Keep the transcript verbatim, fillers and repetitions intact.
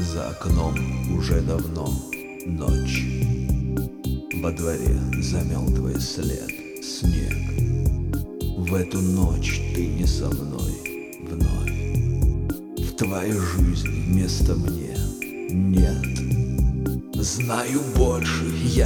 За окном уже давно ночь. Во дворе замел твой след снег. В эту ночь ты не со мной вновь. В твоей жизни места мне нет. Знаю больше я